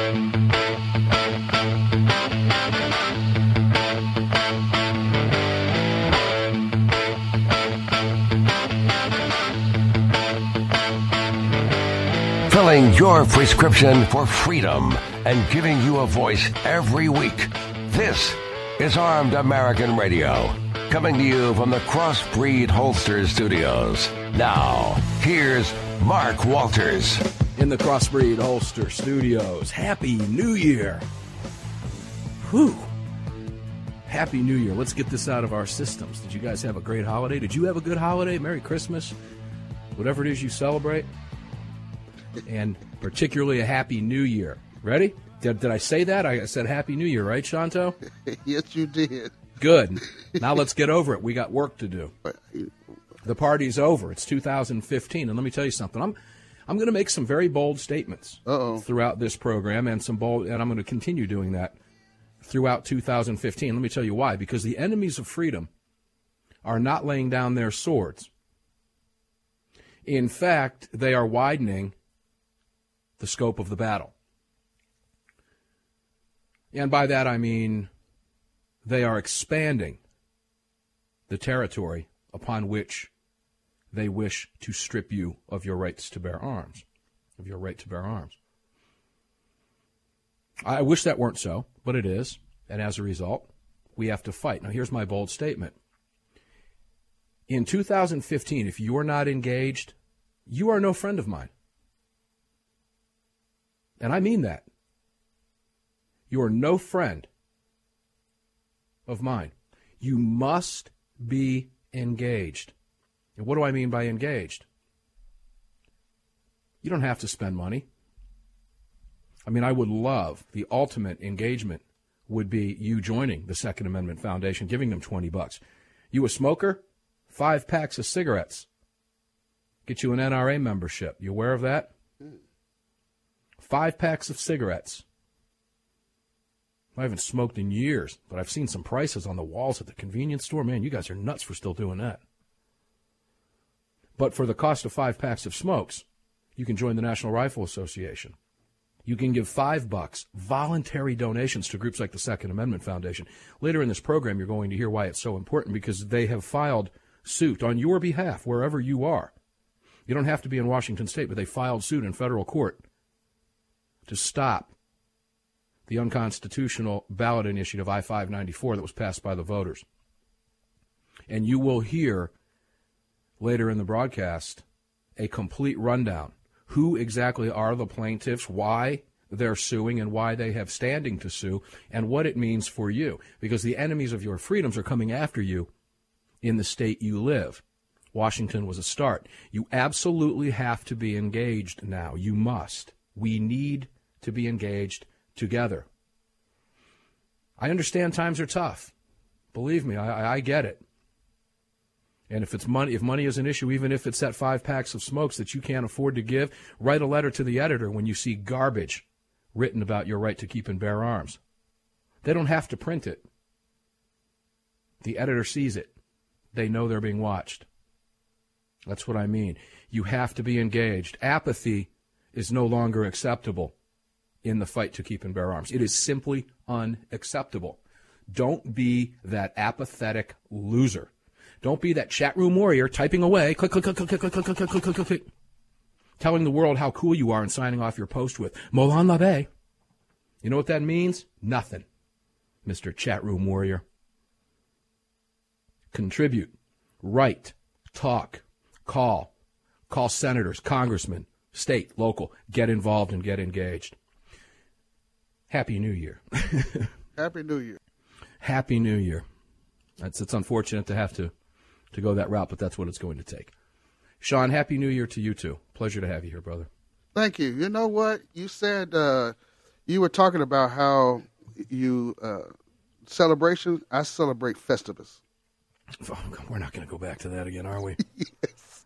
Filling your prescription for freedom and giving you a voice every week. This is Armed American Radio, coming to you from the Crossbreed Holsters Studios. Now, here's Mark Walters. In the Crossbreed Holster Studios. Happy New Year. Whew. Happy New Year. Let's get this out of our systems. Did you guys have a great holiday? Did you have a good holiday? Merry Christmas. Whatever it is you celebrate. And particularly a Happy New Year. Ready? Did I say that? I said Happy New Year, right, Shanto? Yes, you did. Good. Now let's get over it. We got work to do. The party's over. It's 2015. And let me tell you something. I'm going to make some very bold statements throughout this program, and I'm going to continue doing that throughout 2015. Let me tell you why. Because the enemies of freedom are not laying down their swords. In fact, they are widening the scope of the battle. And by that I mean they are expanding the territory upon which they wish to strip you of your rights to bear arms, of your right to bear arms. I wish that weren't so, but it is, and as a result, we have to fight. Now here's my bold statement. In 2015, if you are not engaged, you are no friend of mine. And I mean that. You are no friend of mine. You must be engaged. And what do I mean by engaged? You don't have to spend money. I mean, I would love, the ultimate engagement would be you joining the Second Amendment Foundation, giving them $20. You a smoker? 5 packs of cigarettes. Get you an NRA membership. You aware of that? 5 packs of cigarettes. I haven't smoked in years, but I've seen some prices on the walls at the convenience store. Man, you guys are nuts for still doing that. But for the cost of 5 packs of smokes, you can join the National Rifle Association. You can give $5 voluntary donations to groups like the Second Amendment Foundation. Later in this program, you're going to hear why it's so important, because they have filed suit on your behalf wherever you are. You don't have to be in Washington State, but they filed suit in federal court to stop the unconstitutional ballot initiative I-594 that was passed by the voters. And you will hear later in the broadcast a complete rundown. Who exactly are the plaintiffs, why they're suing, and why they have standing to sue, and what it means for you. Because the enemies of your freedoms are coming after you in the state you live. Washington was a start. You absolutely have to be engaged now. You must. We need to be engaged together. I understand times are tough. Believe me, I get it. And if money is an issue, even if it's that 5 packs of smokes that you can't afford to give, write a letter to the editor when you see garbage written about your right to keep and bear arms. They don't have to print it. The editor sees it. They know they're being watched. That's what I mean. You have to be engaged. Apathy is no longer acceptable in the fight to keep and bear arms. It is simply unacceptable. Don't be that apathetic loser. Don't be that chat room warrior typing away, click, click, click, click, click, click, click, click, click, click, click, telling the world how cool you are and signing off your post with Molan Labe. You know what that means? Nothing, Mr. Chat Room Warrior. Contribute, write, talk, call senators, congressmen, state, local, get involved and get engaged. Happy New Year. Happy New Year. Happy New Year. It's unfortunate to have to go that route, but that's what it's going to take. Sean, Happy New Year to you too. Pleasure to have you here, brother. Thank you. You know what? You said you were talking about how you celebration. I celebrate Festivus. Oh, we're not going to go back to that again, are we? Yes.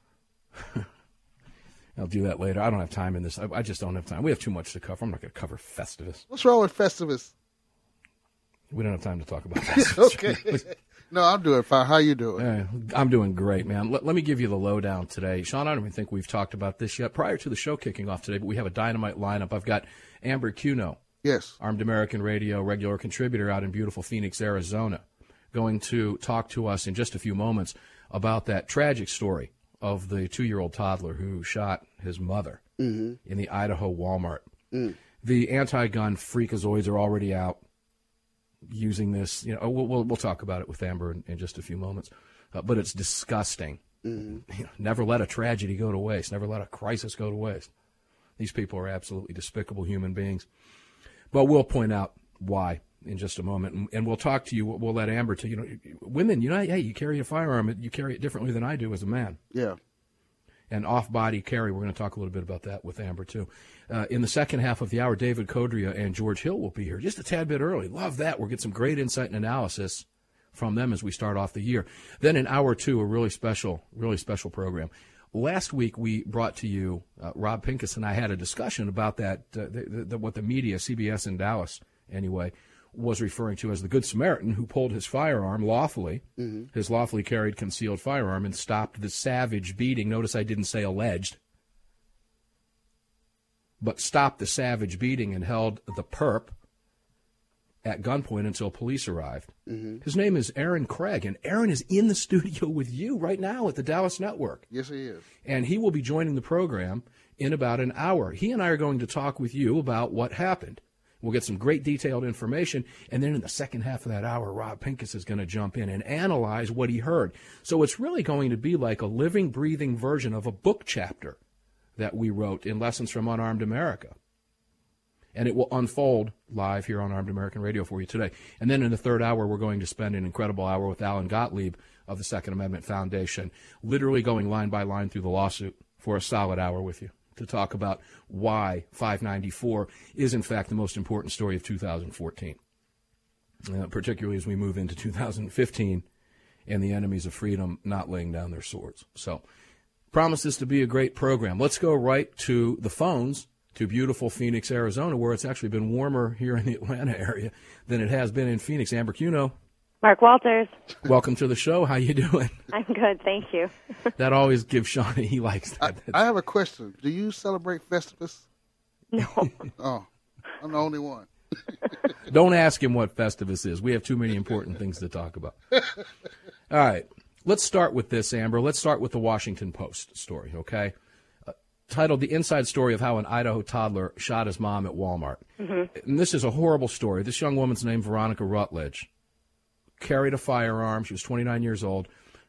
I'll do that later. I don't have time in this. I just don't have time. We have too much to cover. I'm not going to cover Festivus. What's wrong with Festivus? We don't have time to talk about Festivus. Okay. No, I'm doing fine. How you doing? I'm doing great, man. Let me give you the lowdown today. Sean, I don't even think we've talked about this yet prior to the show kicking off today, but we have a dynamite lineup. I've got Amber Cuno Yes. Armed American Radio regular contributor out in beautiful Phoenix, Arizona, going to talk to us in just a few moments about that tragic story of the 2-year-old toddler who shot his mother in the Idaho Walmart. The anti-gun freakazoids are already out using this. You know, we'll talk about it with Amber in just a few moments. But it's disgusting. You know, never let a tragedy go to waste. Never let a crisis go to waste. These people are absolutely despicable human beings. But we'll point out why in just a moment, and we'll talk to you. We'll let Amber to, you know, women, you know, hey, you carry a firearm, you carry it differently than I do as a man. Yeah. And off-body carry, we're going to talk a little bit about that with Amber, too. In the second half of the hour, David Codria and George Hill will be here just a tad bit early. Love that. We'll get some great insight and analysis from them as we start off the year. Then in hour 2, a really special program. Last week, we brought to you, Rob Pincus and I had a discussion about that, what the media, CBS in Dallas anyway, was referring to as the Good Samaritan who pulled his firearm lawfully, his lawfully carried concealed firearm, and stopped the savage beating. Notice I didn't say alleged, but stopped the savage beating and held the perp at gunpoint until police arrived. His name is Aaron Craig, and Aaron is in the studio with you right now at the Dallas Network. Yes, he is. And he will be joining the program in about an hour. He and I are going to talk with you about what happened. We'll get some great detailed information, and then in the second half of that hour, Rob Pincus is going to jump in and analyze what he heard. So it's really going to be like a living, breathing version of a book chapter that we wrote in Lessons from Unarmed America. And it will unfold live here on Armed American Radio for you today. And then in the third hour, we're going to spend an incredible hour with Alan Gottlieb of the Second Amendment Foundation, literally going line by line through the lawsuit for a solid hour with you, to talk about why 594 is, in fact, the most important story of 2014, particularly as we move into 2015 and the enemies of freedom not laying down their swords. So, promise this to be a great program. Let's go right to the phones, to beautiful Phoenix, Arizona, where it's actually been warmer here in the Atlanta area than it has been in Phoenix. Amber Cuno. Mark Walters. Welcome to the show. How you doing? I'm good, thank you. That always gives Sean, he likes that. I have a question. Do you celebrate Festivus? No. Oh, I'm the only one. Don't ask him what Festivus is. We have too many important things to talk about. All right. Let's start with this, Amber. Let's start with the Washington Post story, okay? Titled The Inside Story of How an Idaho Toddler Shot His Mom at Walmart. And this is a horrible story. This young woman's named Veronica Rutledge. Carried a firearm. She was 29 years old.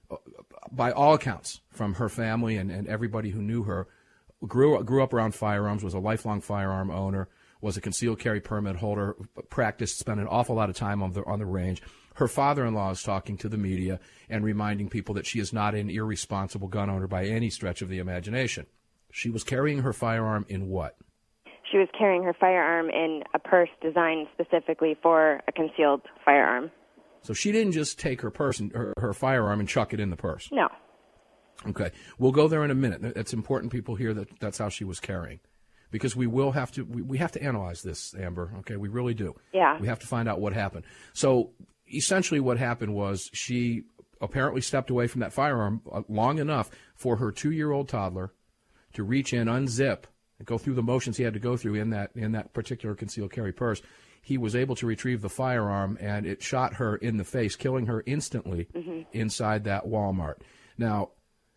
By all accounts, from her family and everybody who knew her, grew up around firearms, was a lifelong firearm owner, was a concealed carry permit holder, practiced, spent an awful lot of time on the range. Her father-in-law is talking to the media and reminding people that she is not an irresponsible gun owner by any stretch of the imagination. She was carrying her firearm in what? She was carrying her firearm in a purse designed specifically for a concealed firearm. So she didn't just take her purse and her firearm and chuck it in the purse. No. Okay. We'll go there in a minute. It's important people hear that that's how she was carrying. Because we will have to we have to analyze this, Amber. Okay, we really do. Yeah. We have to find out what happened. So essentially what happened was she apparently stepped away from that firearm long enough for her 2-year-old toddler to reach in, unzip, and go through the motions he had to go through in that particular concealed carry purse. He was able to retrieve the firearm, and it shot her in the face, killing her instantly inside that Walmart. Now,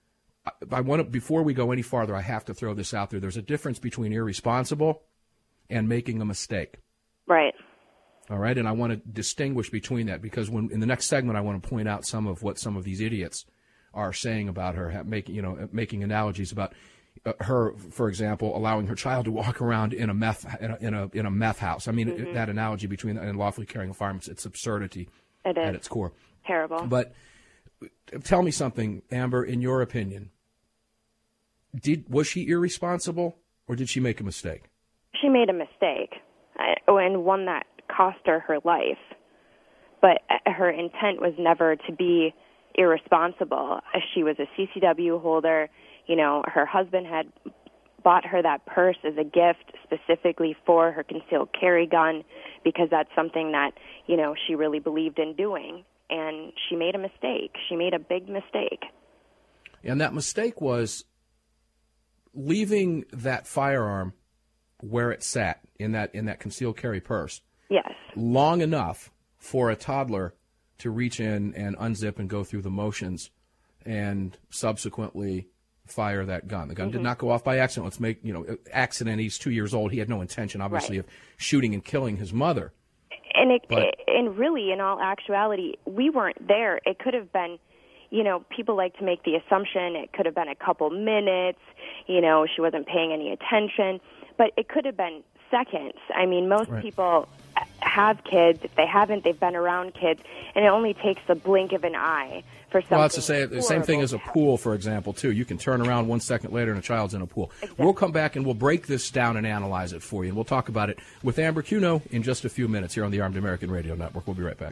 I want to, before we go any farther, I have to throw this out there. There's a difference between irresponsible and making a mistake. Right. All right, and I want to distinguish between that because in the next segment I want to point out some of what some of these idiots are saying about her, making analogies about her, for example, allowing her child to walk around in a meth house. I mean, that analogy between and lawfully carrying a firearm, it's absurdity at its core. Terrible. But tell me something, Amber, in your opinion, was she irresponsible or did she make a mistake? She made a mistake, and one that cost her her life. But her intent was never to be irresponsible. She was a CCW holder. You know, her husband had bought her that purse as a gift specifically for her concealed carry gun because that's something that, you know, she really believed in doing. And she made a mistake. She made a big mistake. And that mistake was leaving that firearm where it sat in that concealed carry purse. Yes. Long enough for a toddler to reach in and unzip and go through the motions and subsequently fire that gun. The gun did not go off by accident. Let's make, accident. He's 2 years old. He had no intention, obviously, of shooting and killing his mother. And really, in all actuality, we weren't there. It could have been, people like to make the assumption it could have been a couple minutes, she wasn't paying any attention. But it could have been seconds. I mean, most people have kids. If they haven't, they've been around kids. And it only takes the blink of an eye for something. Well, that's to say the same thing as a pool, for example, too. You can turn around 1 second later and a child's in a pool. Exactly. We'll come back and we'll break this down and analyze it for you. And we'll talk about it with Amber Cuno in just a few minutes here on the Armed American Radio Network. We'll be right back.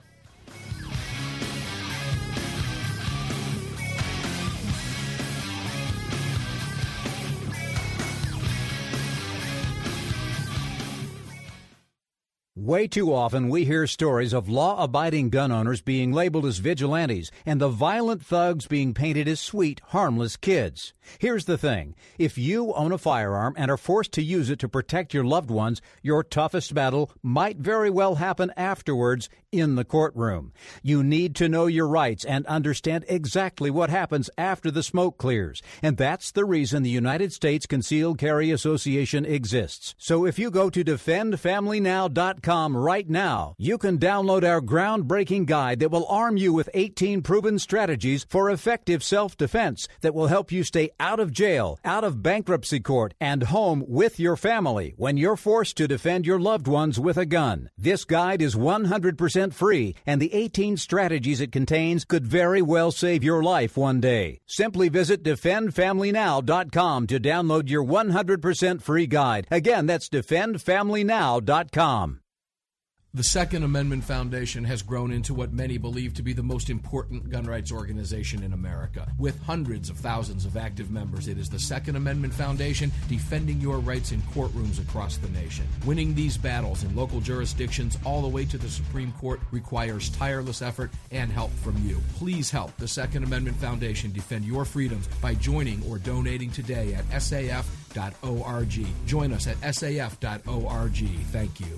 Way too often we hear stories of law-abiding gun owners being labeled as vigilantes and the violent thugs being painted as sweet, harmless kids. Here's the thing. If you own a firearm and are forced to use it to protect your loved ones, your toughest battle might very well happen afterwards in the courtroom. You need to know your rights and understand exactly what happens after the smoke clears. And that's the reason the United States Concealed Carry Association exists. So if you go to defendfamilynow.com right now, you can download our groundbreaking guide that will arm you with 18 proven strategies for effective self-defense that will help you stay out of jail, out of bankruptcy court, and home with your family when you're forced to defend your loved ones with a gun. This guide is 100% free, and the 18 strategies it contains could very well save your life one day. Simply visit defendfamilynow.com to download your 100% free guide. Again, that's defendfamilynow.com. The Second Amendment Foundation has grown into what many believe to be the most important gun rights organization in America. With hundreds of thousands of active members, it is the Second Amendment Foundation defending your rights in courtrooms across the nation. Winning these battles in local jurisdictions all the way to the Supreme Court requires tireless effort and help from you. Please help the Second Amendment Foundation defend your freedoms by joining or donating today at saf.org. Join us at saf.org. Thank you.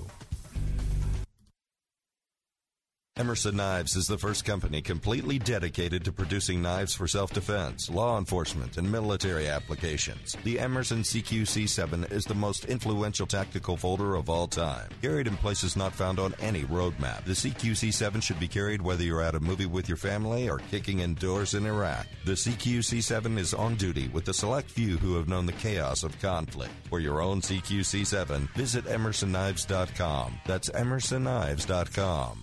Emerson Knives is the first company completely dedicated to producing knives for self-defense, law enforcement, and military applications. The Emerson CQC7 is the most influential tactical folder of all time. Carried in places not found on any roadmap, the CQC7 should be carried whether you're at a movie with your family or kicking indoors in Iraq. The CQC7 is on duty with the select few who have known the chaos of conflict. For your own CQC7, visit EmersonKnives.com. That's EmersonKnives.com.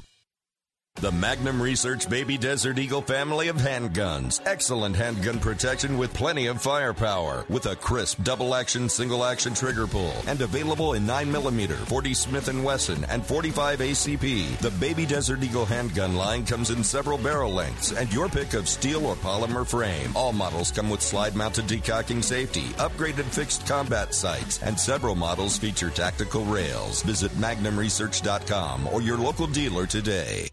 The Magnum Research Baby Desert Eagle family of handguns. Excellent handgun protection with plenty of firepower. With a crisp double-action, single-action trigger pull. And available in 9mm, 40 Smith & Wesson, and 45 ACP. The Baby Desert Eagle handgun line comes in several barrel lengths and your pick of steel or polymer frame. All models come with slide-mounted decocking safety, upgraded fixed combat sights, and several models feature tactical rails. Visit MagnumResearch.com or your local dealer today.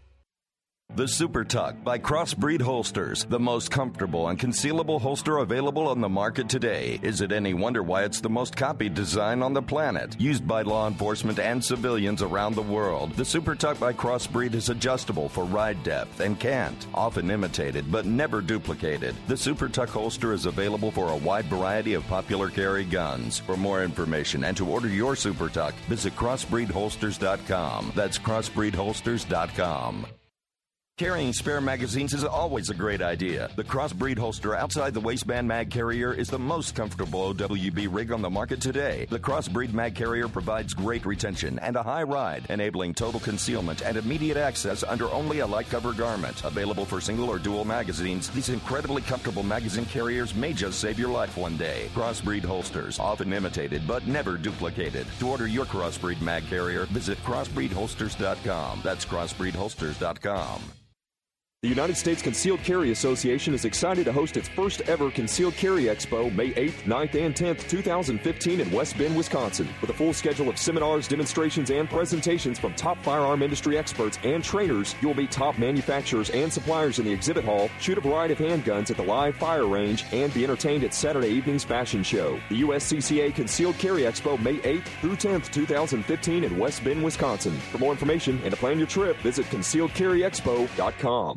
The Super Tuck by Crossbreed Holsters, the most comfortable and concealable holster available on the market today. Is it any wonder why it's the most copied design on the planet? Used by law enforcement and civilians around the world, the Super Tuck by Crossbreed is adjustable for ride depth and cant, often imitated but never duplicated. The Super Tuck holster is available for a wide variety of popular carry guns. For more information and to order your Super Tuck, visit crossbreedholsters.com. That's crossbreedholsters.com. Carrying spare magazines is always a great idea. The Crossbreed holster outside the waistband mag carrier is the most comfortable OWB rig on the market today. The Crossbreed mag carrier provides great retention and a high ride, enabling total concealment and immediate access under only a light cover garment. Available for single or dual magazines, these incredibly comfortable magazine carriers may just save your life one day. Crossbreed holsters, often imitated but never duplicated. To order your Crossbreed mag carrier, visit crossbreedholsters.com. That's crossbreedholsters.com. The United States Concealed Carry Association is excited to host its first ever Concealed Carry Expo May 8th, 9th, and 10th, 2015 in West Bend, Wisconsin. With a full schedule of seminars, demonstrations, and presentations from top firearm industry experts and trainers, you will meet top manufacturers and suppliers in the exhibit hall, shoot a variety of handguns at the live fire range, and be entertained at Saturday evening's fashion show. The USCCA Concealed Carry Expo May 8th through 10th, 2015 in West Bend, Wisconsin. For more information and to plan your trip, visit concealedcarryexpo.com.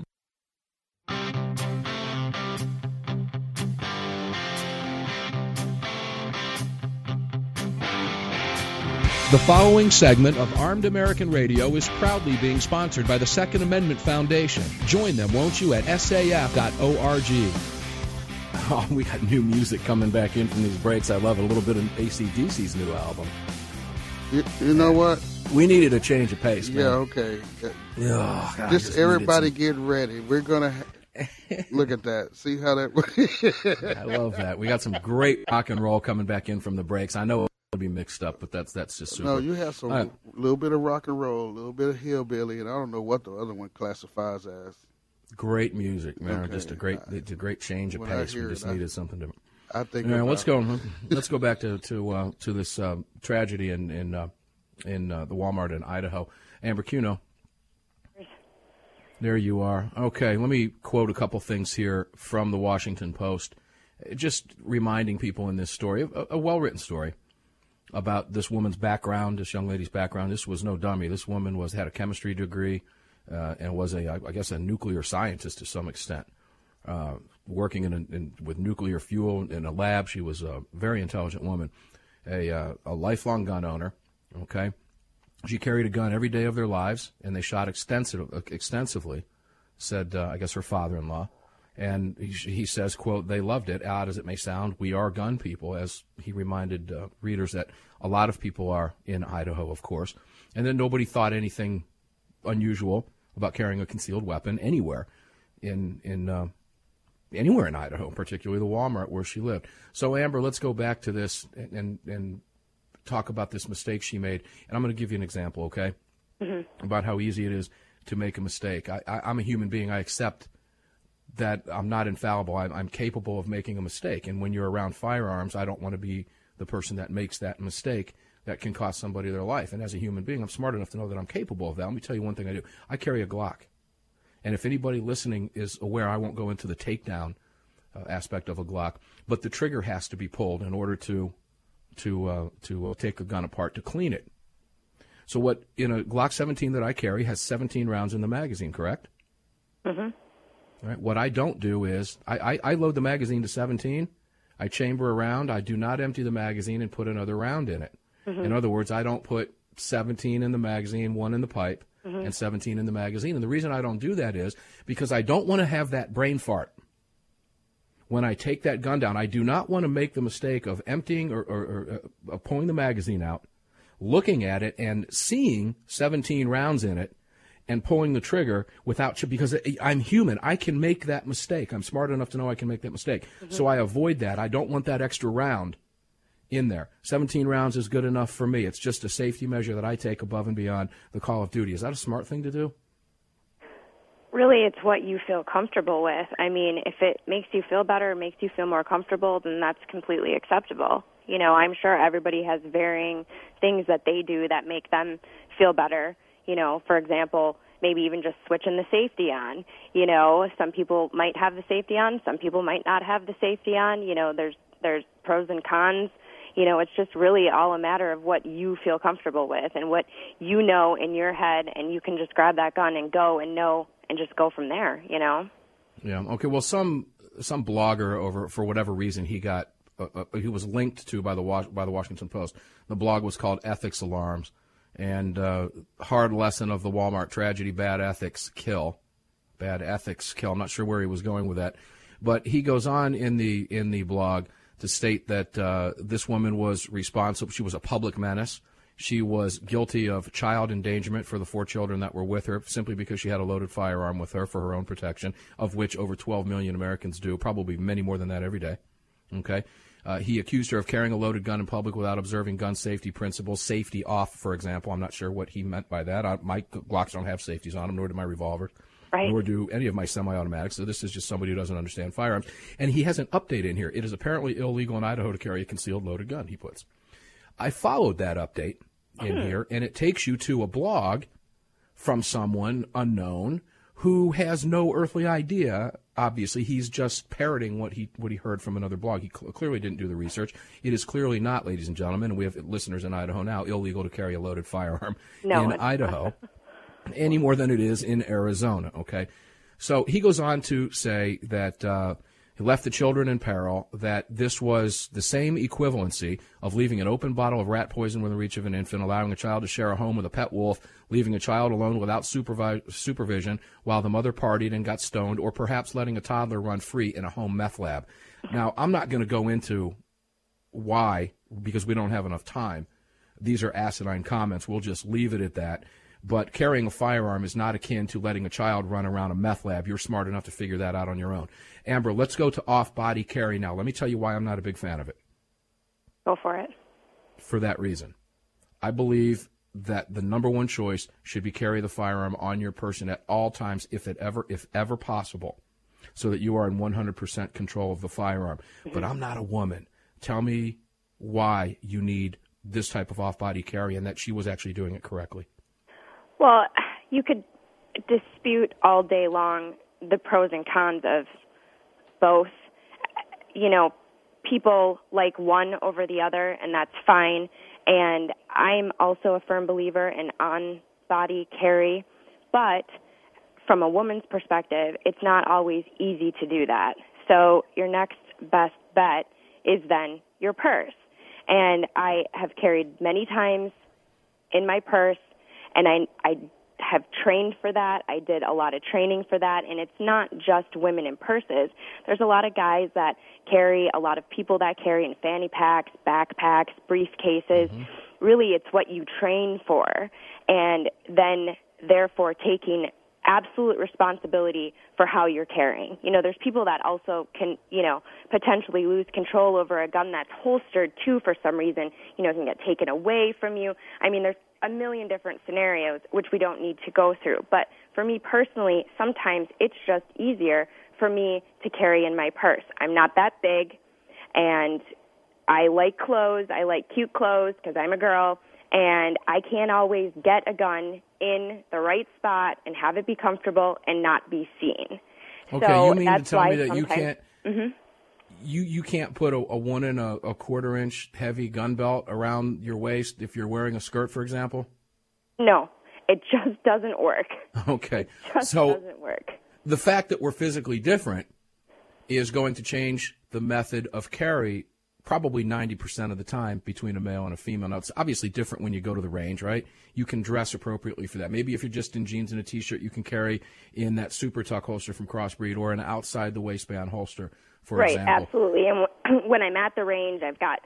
The following segment of Armed American Radio is proudly being sponsored by the Second Amendment Foundation. Join them, won't you, at saf.org. Oh, we got new music coming back in from these breaks. I love it. A little bit of AC/DC's new album. You know what? We needed a change of pace, man. Yeah, okay. Oh, God, just everybody get ready. We're going to look at that. See how that works. I love that. We got some great rock and roll coming back in from the breaks. I know be mixed up, but that's just super. No, you have some little bit of rock and roll, a little bit of hillbilly, and I don't know what the other one classifies as. Great music, man. Okay. Just a great change of pace. We just needed something different. I think. Let's go. Let's go back to this tragedy in the Walmart in Idaho. Amber Cuno. There you are. Okay, let me quote a couple things here from the Washington Post, just reminding people in this story, a well-written story, about this woman's background, this young lady's background. This was no dummy. This woman had a chemistry degree and was I guess a nuclear scientist to some extent, working with nuclear fuel in a lab. She was a very intelligent woman, a lifelong gun owner. Okay, she carried a gun every day of their lives, and they shot extensively. Said I guess her father-in-law. And he says, quote, they loved it, odd as it may sound. We are gun people, as he reminded readers that a lot of people are in Idaho, of course. And then nobody thought anything unusual about carrying a concealed weapon anywhere anywhere in Idaho, particularly the Walmart where she lived. So, Amber, let's go back to this and talk about this mistake she made. And I'm going to give you an example, okay, about how easy it is to make a mistake. I'm a human being. I accept that I'm not infallible. I'm capable of making a mistake. And when you're around firearms, I don't want to be the person that makes that mistake that can cost somebody their life. And as a human being, I'm smart enough to know that I'm capable of that. Let me tell you one thing I do. I carry a Glock. And if anybody listening is aware, I won't go into the takedown aspect of a Glock, but the trigger has to be pulled in order to take a gun apart to clean it. So what in a Glock 17 that I carry has 17 rounds in the magazine, correct? Mm-hmm. Right. What I don't do is I load the magazine to 17. I chamber a round. I do not empty the magazine and put another round in it. Mm-hmm. In other words, I don't put 17 in the magazine, 1 in the pipe, and 17 in the magazine. And the reason I don't do that is because I don't want to have that brain fart. When I take that gun down, I do not want to make the mistake of emptying or pulling the magazine out, looking at it and seeing 17 rounds in it, and pulling the trigger because I'm human. I can make that mistake. I'm smart enough to know I can make that mistake. Mm-hmm. So I avoid that. I don't want that extra round in there. 17 rounds is good enough for me. It's just a safety measure that I take above and beyond the call of duty. Is that a smart thing to do? Really, it's what you feel comfortable with. I mean, if it makes you feel better, makes you feel more comfortable, then that's completely acceptable. You know, I'm sure everybody has varying things that they do that make them feel better. You know, for example, maybe even just switching the safety on. You know, some people might have the safety on, some people might not have the safety on. You know, there's pros and cons. You know, it's just really all a matter of what you feel comfortable with and what you know in your head, and you can just grab that gun and go and know and just go from there, you know? Yeah, okay, well, some blogger, for whatever reason, he was linked to by the Washington Post. The blog was called Ethics Alarms. And hard lesson of the Walmart tragedy, bad ethics kill. Bad ethics kill. I'm not sure where he was going with that. But he goes on in the blog to state that this woman was responsible. She was a public menace. She was guilty of child endangerment for the 4 children that were with her simply because she had a loaded firearm with her for her own protection, of which over 12 million Americans do, probably many more than that every day. Okay? He accused her of carrying a loaded gun in public without observing gun safety principles. Safety off, for example. I'm not sure what he meant by that. My Glocks don't have safeties on them, nor do my revolvers. Right. Nor do any of my semi-automatics. So this is just somebody who doesn't understand firearms. And he has an update in here. It is apparently illegal in Idaho to carry a concealed loaded gun, he puts. I followed that update in here, and it takes you to a blog from someone unknown who has no earthly idea. Obviously, he's just parroting what he heard from another blog. He clearly didn't do the research. It is clearly not, ladies and gentlemen, and we have listeners in Idaho now, illegal to carry a loaded firearm in Idaho any more than it is in Arizona, okay? So he goes on to say that he left the children in peril, that this was the same equivalency of leaving an open bottle of rat poison within the reach of an infant, allowing a child to share a home with a pet wolf, leaving a child alone without supervision while the mother partied and got stoned, or perhaps letting a toddler run free in a home meth lab. Now, I'm not going to go into why, because we don't have enough time. These are asinine comments. We'll just leave it at that. But carrying a firearm is not akin to letting a child run around a meth lab. You're smart enough to figure that out on your own. Amber, let's go to off-body carry now. Let me tell you why I'm not a big fan of it. Go for it. For that reason. I believe that the number one choice should be carry the firearm on your person at all times, if ever possible, so that you are in 100% control of the firearm. But I'm not a woman. Tell me why you need this type of off-body carry and that she was actually doing it correctly. Well, you could dispute all day long the pros and cons of both. You know, people like one over the other, and that's fine. And I'm also a firm believer in on-body carry. But from a woman's perspective, it's not always easy to do that. So your next best bet is then your purse. And I have carried many times in my purse, and I have trained for that. I did a lot of training for that, and it's not just women in purses. There's a lot of guys that carry, a lot of people that carry in fanny packs, backpacks, briefcases. Mm-hmm. Really, it's what you train for, and then, therefore, taking absolute responsibility for how you're carrying. You know, there's people that also can, you know, potentially lose control over a gun that's holstered, too, for some reason. You know, it can get taken away from you. I mean, there's a million different scenarios, which we don't need to go through. But for me personally, sometimes it's just easier for me to carry in my purse. I'm not that big, and I like clothes. I like cute clothes because I'm a girl, and I can't always get a gun in the right spot and have it be comfortable and not be seen. Okay, so you mean to tell me that you can't... Mm-hmm. You can't put a 1 1/4 inch heavy gun belt around your waist if you're wearing a skirt, for example? No, it just doesn't work. Okay. It just doesn't work. The fact that we're physically different is going to change the method of carry probably 90% of the time between a male and a female. Now, it's obviously different when you go to the range, right? You can dress appropriately for that. Maybe if you're just in jeans and a T-shirt, you can carry in that Super Tuck holster from Crossbreed or an outside the waistband holster, for example. Right, absolutely. And when I'm at the range, I've got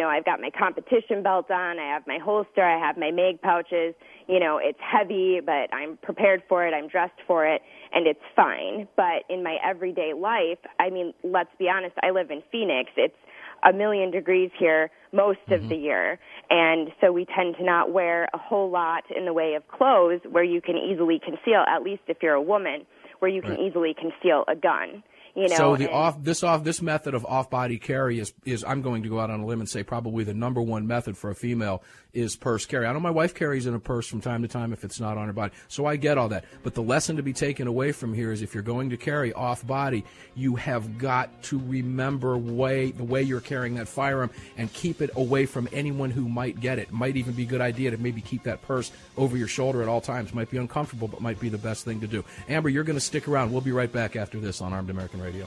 my competition belt on, I have my holster, I have my mag pouches. You know, it's heavy, but I'm prepared for it, I'm dressed for it, and it's fine. But in my everyday life, I mean, let's be honest, I live in Phoenix. It's 1,000,000 degrees here most of the year, and so we tend to not wear a whole lot in the way of clothes where you can easily conceal, at least if you're a woman, where you can easily conceal a gun. You know, so this method of off-body carry is I'm going to go out on a limb and say probably the number one method for a female is purse carry. I know my wife carries in a purse from time to time if it's not on her body, so I get all that. But the lesson to be taken away from here is if you're going to carry off-body, you have got to remember the way you're carrying that firearm and keep it away from anyone who might get it. It might even be a good idea to maybe keep that purse over your shoulder at all times. Might be uncomfortable, but might be the best thing to do. Amber, you're going to stick around. We'll be right back after this on Armed American Radio.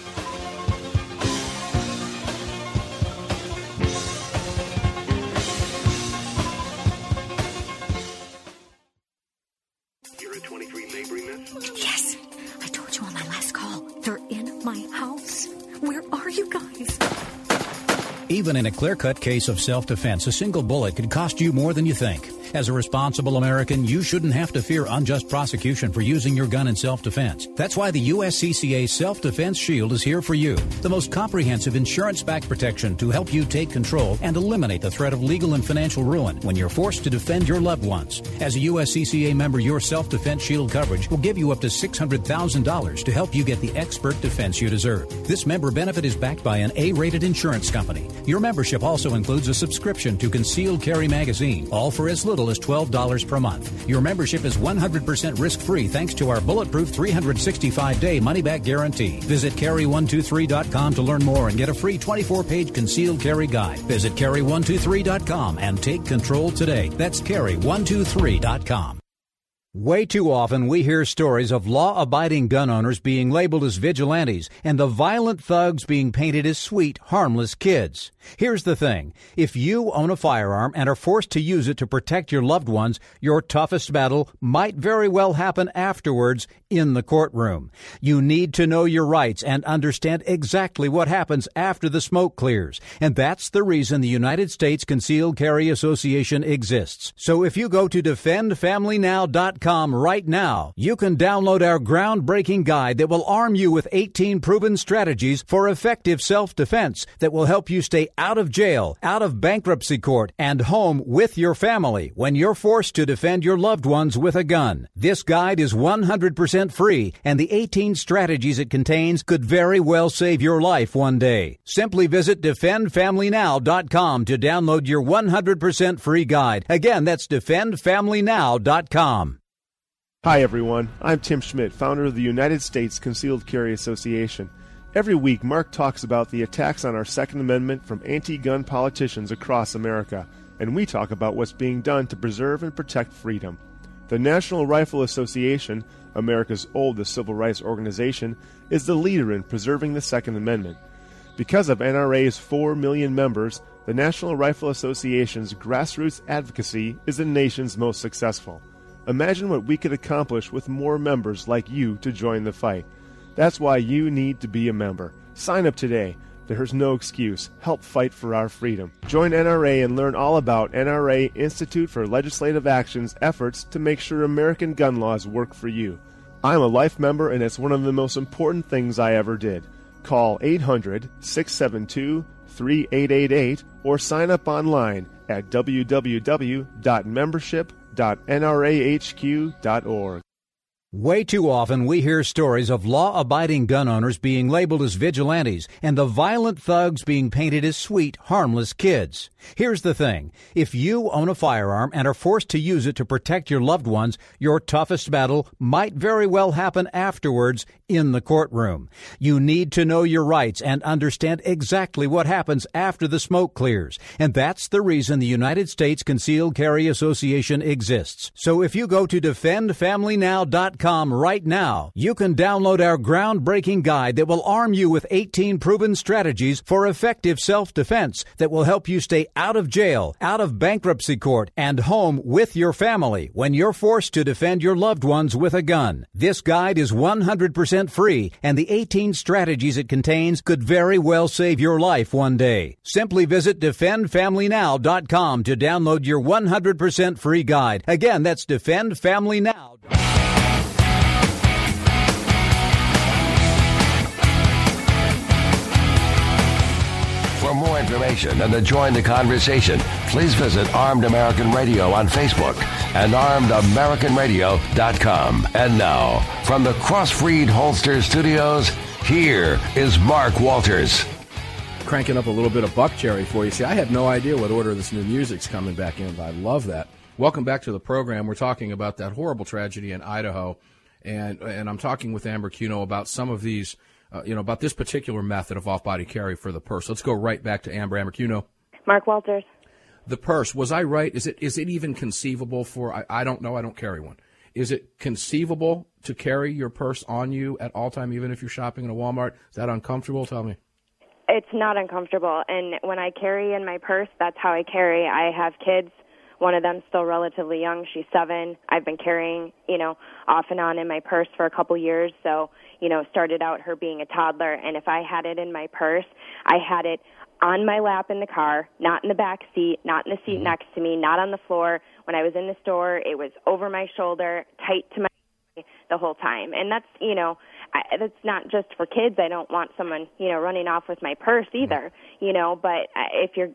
You're at 23 Mabry, miss? Yes, I told you on my last call. They're in my house. Where are you guys? Even in a clear-cut case of self-defense, a single bullet could cost you more than you think. As a responsible American, you shouldn't have to fear unjust prosecution for using your gun in self-defense. That's why the USCCA Self-Defense Shield is here for you. The most comprehensive insurance-backed protection to help you take control and eliminate the threat of legal and financial ruin when you're forced to defend your loved ones. As a USCCA member, your Self-Defense Shield coverage will give you up to $600,000 to help you get the expert defense you deserve. This member benefit is backed by an A-rated insurance company. Your membership also includes a subscription to Concealed Carry Magazine, all for as little as $12 per month. Your membership is 100% risk-free thanks to our bulletproof 365-day money-back guarantee. Visit carry123.com to learn more and get a free 24-page concealed carry guide. Visit carry123.com and take control today. That's carry123.com. Way too often we hear stories of law-abiding gun owners being labeled as vigilantes and the violent thugs being painted as sweet, harmless kids. Here's the thing. If you own a firearm and are forced to use it to protect your loved ones, your toughest battle might very well happen afterwards in the courtroom. You need to know your rights and understand exactly what happens after the smoke clears. And that's the reason the United States Concealed Carry Association exists. So if you go to defendfamilynow.com right now, you can download our groundbreaking guide that will arm you with 18 proven strategies for effective self-defense that will help you stay out of jail, out of bankruptcy court, and home with your family when you're forced to defend your loved ones with a gun. This guide is 100% free, and the 18 strategies it contains could very well save your life one day. Simply visit defendfamilynow.com to download your 100% free guide. Again, that's defendfamilynow.com. Hi everyone, I'm Tim Schmidt, founder of the United States Concealed Carry Association. Every week, Mark talks about the attacks on our Second Amendment from anti-gun politicians across America, and we talk about what's being done to preserve and protect freedom. The National Rifle Association, America's oldest civil rights organization, is the leader in preserving the Second Amendment. Because of NRA's 4 million members, the National Rifle Association's grassroots advocacy is the nation's most successful. Imagine what we could accomplish with more members like you to join the fight. That's why you need to be a member. Sign up today. There's no excuse. Help fight for our freedom. Join NRA and learn all about NRA Institute for Legislative Action's efforts to make sure American gun laws work for you. I'm a life member, and it's one of the most important things I ever did. Call 800-672-3888 or sign up online at www.membership.nrahq.org. Way too often we hear stories of law-abiding gun owners being labeled as vigilantes and the violent thugs being painted as sweet, harmless kids. Here's the thing. If you own a firearm and are forced to use it to protect your loved ones, your toughest battle might very well happen afterwards in the courtroom. You need to know your rights and understand exactly what happens after the smoke clears. And that's the reason the United States Concealed Carry Association exists. So if you go to defendfamilynow.com right now, you can download our groundbreaking guide that will arm you with 18 proven strategies for effective self-defense that will help you stay out of jail, out of bankruptcy court, and home with your family when you're forced to defend your loved ones with a gun. This guide is 100% free, and the 18 strategies it contains could very well save your life one day. Simply visit defendfamilynow.com to download your 100% free guide. Again, that's defendfamilynow.com. For more information and to join the conversation, please visit Armed American Radio on Facebook and armedamericanradio.com. And now, from the Crossbreed Holster Studios, here is Mark Walters. Cranking up a little bit of Buck Cherry for you. See, I had no idea what order this new music's coming back in, but I love that. Welcome back to the program. We're talking about that horrible tragedy in Idaho, and I'm talking with Amber Cuno about some of these about this particular method of off-body carry for the purse. Let's go right back to Amber Cuno. Mark Walters. The purse, was I right? Is it even conceivable for, I don't know, I don't carry one. Is it conceivable to carry your purse on you at all time, even if you're shopping in a Walmart? Is that uncomfortable? Tell me. It's not uncomfortable. And when I carry in my purse, that's how I carry. I have kids. One of them's still relatively young. She's 7. I've been carrying, off and on in my purse for a couple years. So, started out her being a toddler. And if I had it in my purse, I had it on my lap in the car, not in the back seat, not in the seat next to me, not on the floor. When I was in the store, it was over my shoulder, tight to my the whole time. And that's, that's not just for kids. I don't want someone, running off with my purse either, but if you're,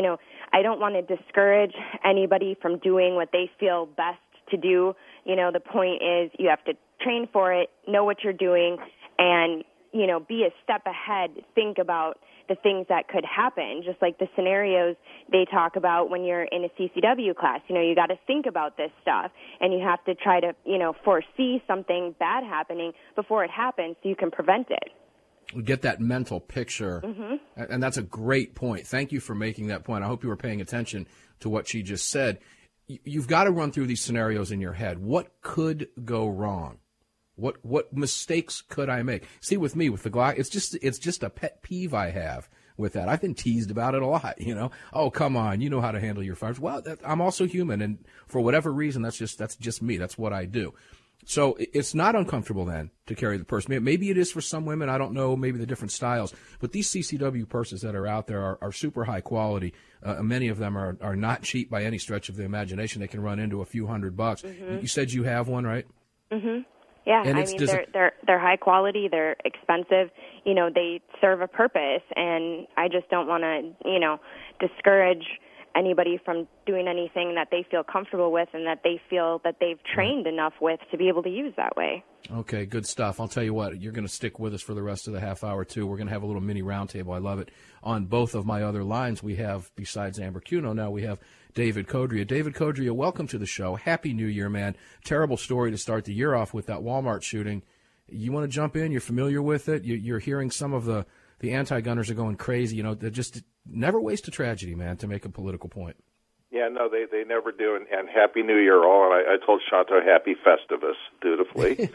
I don't want to discourage anybody from doing what they feel best to do. The point is you have to train for it, know what you're doing, and, be a step ahead, think about the things that could happen, just like the scenarios they talk about when you're in a CCW class. You got to think about this stuff, and you have to try to, foresee something bad happening before it happens so you can prevent it. Get that mental picture, and that's a great point. Thank you for making that point. I hope you were paying attention to what she just said. You've got to run through these scenarios in your head. What could go wrong? What mistakes could I make? See, with me, with the Glock, it's just a pet peeve I have with that. I've been teased about it a lot, Oh, come on, you know how to handle your firearms. Well, I'm also human, and for whatever reason, that's just me. That's what I do. So it's not uncomfortable then to carry the purse. Maybe it is for some women. I don't know, maybe the different styles. But these CCW purses that are out there are super high quality. Many of them are not cheap by any stretch of the imagination. They can run into a few $100. You said you have one, right? Mm-hmm. Yeah, and they're high quality, they're expensive, they serve a purpose, and I just don't want to, discourage anybody from doing anything that they feel comfortable with and that they feel that they've trained enough with to be able to use that way. Okay, good stuff. I'll tell you what, you're going to stick with us for the rest of the half hour, too. We're going to have a little mini roundtable. I love it. On both of my other lines, we have, besides Amber Cuno, now we have David Codrea. David Codrea, welcome to the show. Happy New Year, man. Terrible story to start the year off with that Walmart shooting. You want to jump in? You're familiar with it? You're hearing some of the anti-gunners are going crazy. They just never waste a tragedy, man, to make a political point. Yeah, no, they never do. And Happy New Year, all. And I told Shanto Happy Festivus dutifully.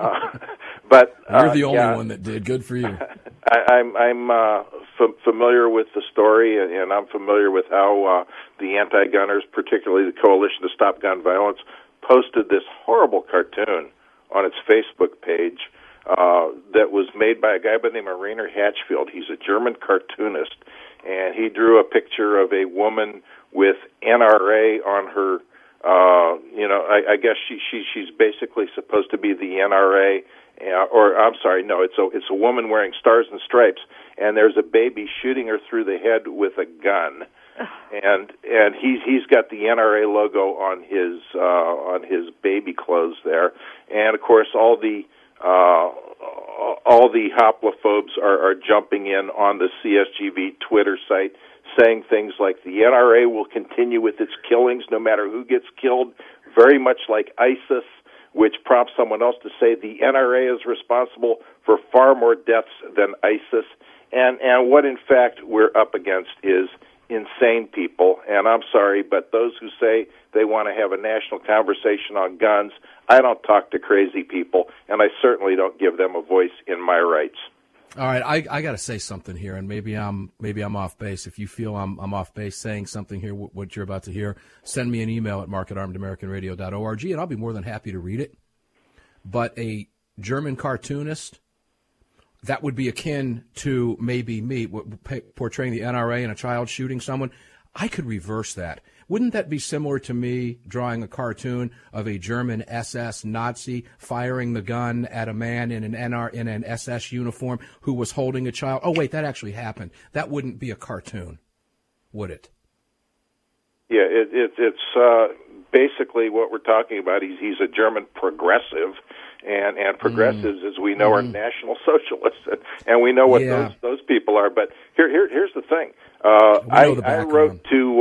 But you're the only one that did. Good for you. I'm familiar with the story, and I'm familiar with how the anti-gunners, particularly the Coalition to Stop Gun Violence, posted this horrible cartoon on its Facebook page that was made by a guy by the name of Rainer Hatchfield. He's a German cartoonist, and he drew a picture of a woman with NRA on her. I guess she's basically supposed to be the NRA, or I'm sorry, no, it's a woman wearing stars and stripes, and there's a baby shooting her through the head with a gun, and he's got the NRA logo on his baby clothes there, and of course all the homophobes are jumping in on the CSGV Twitter site, saying things like the NRA will continue with its killings no matter who gets killed, very much like ISIS, which prompts someone else to say the NRA is responsible for far more deaths than ISIS. And what, in fact, we're up against is insane people. And I'm sorry, but those who say they want to have a national conversation on guns, I don't talk to crazy people, and I certainly don't give them a voice in my rights. All right, I got to say something here, and maybe I'm off base. If you feel I'm off base saying something here, what you're about to hear, send me an email at mark@armedamericanradio.org, and I'll be more than happy to read it. But a German cartoonist, that would be akin to maybe me portraying the NRA and a child shooting someone. I could reverse that. Wouldn't that be similar to me drawing a cartoon of a German SS Nazi firing the gun at a man in an SS uniform who was holding a child? Oh, wait, that actually happened. That wouldn't be a cartoon, would it? Yeah, it's basically what we're talking about. He's a German progressive, and progressives, as we know, are National Socialists, and we know what those people are. But here's the thing. I wrote